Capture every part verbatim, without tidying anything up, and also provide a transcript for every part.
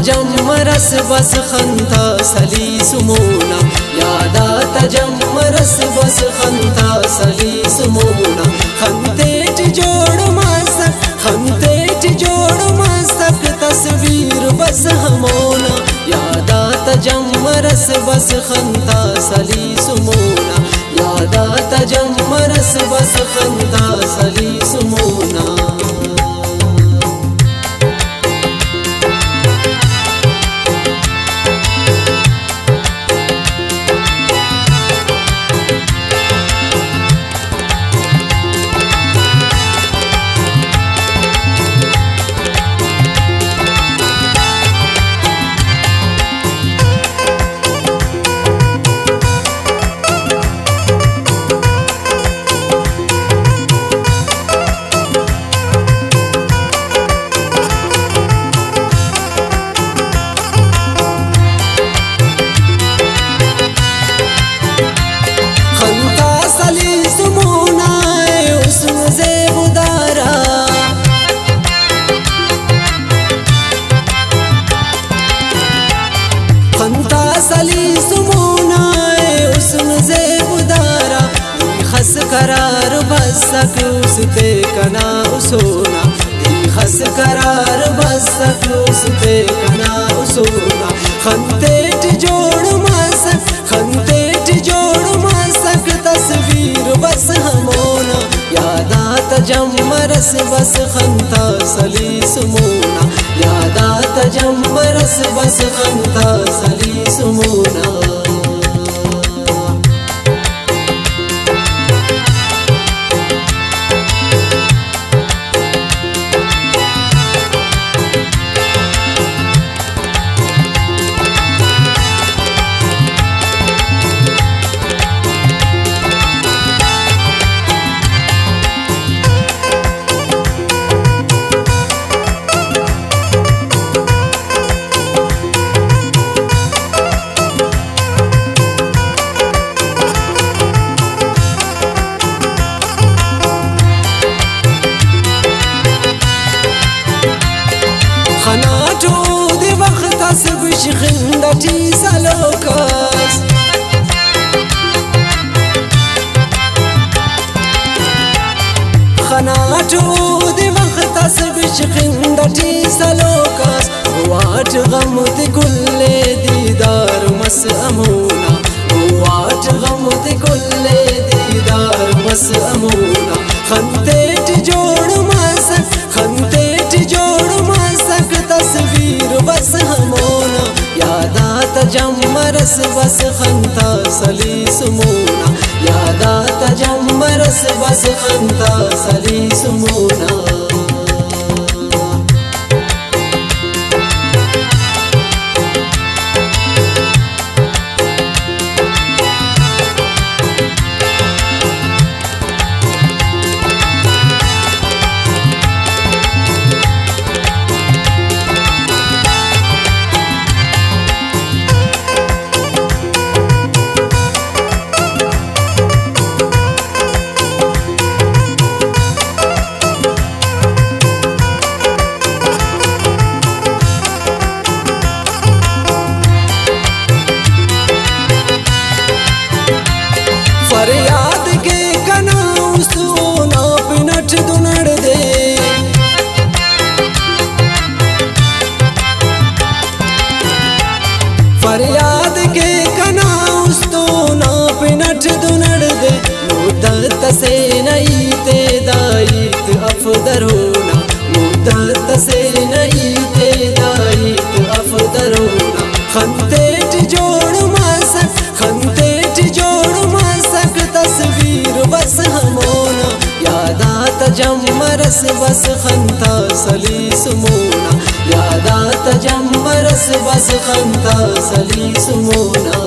تجمرس بس خنتا سلیسمونا یادا تجمرس بس خنتا سلیسمونا خنتیٹ جوڑ ماسک خنتیٹ جوڑ ماسک تصویر بس ہمونا یادا تجمرس بس خنتا سلیسمونا یادا تجمرس بس خنتا سلیسمونا قرار بسک استے کنا اسونا دی خس قرار بسک استے کنا اسونا خنتیٹ جوڑ ماسک خنتیٹ جوڑ ماسک تصویر بس ہمونا یادا تجمرس بس خنتا سلیسمونا یادا تجمرس بس خنتا سلیسمونا خندتي سلوكاس خناتو دي وقت سبش خندتي سلوكاس وات غمت كل ديدار مسأمونا وات غمت كل ديدار مسأمونا خنتيت جوڑ ماسك خنتيت جوڑ ماسك تصوير بس همونا یادا تجمرس بس خنتا سلیسمونا یادا تجمرس بس خنتا سلیسمونا फरियाद के कना सुना पिनट दुनड़ दे फरियाद के कना सुना पिनट दुनड़ दे मुद्दत से नहीं ते दायित अफदर होना मुद्दत से नहीं ते दायित अफदर होना खंतेट जोड़ मासक खंतेट जोड़ मासक تصویر بس ہمونا یادا تجمرس بس خنتا سلیسمونا یادا تجمرس بس خنتا سلیسمونا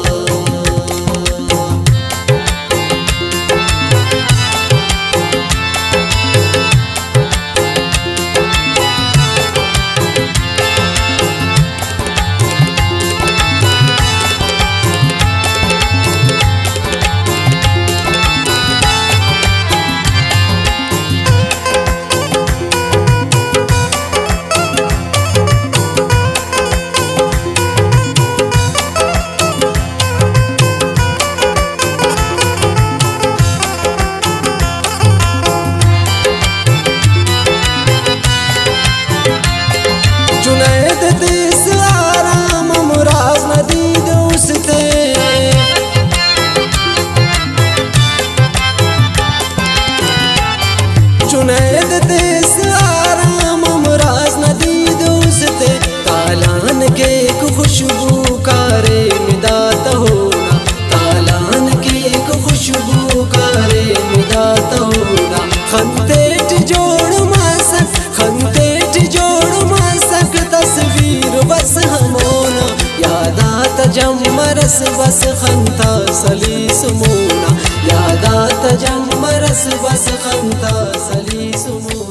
देते आराम अमराज नदी दोस्ते तालान के खुशबू कारे मिदात होना तालान के खुशबू कारे मिदात होना खंतेट जोड़ मासक खंतेट जोड़ मासक तस्वीर बस हमोना यादात जमरस बस खंता सलीस मोना यादात जमरस बस खंता सलीस मोना।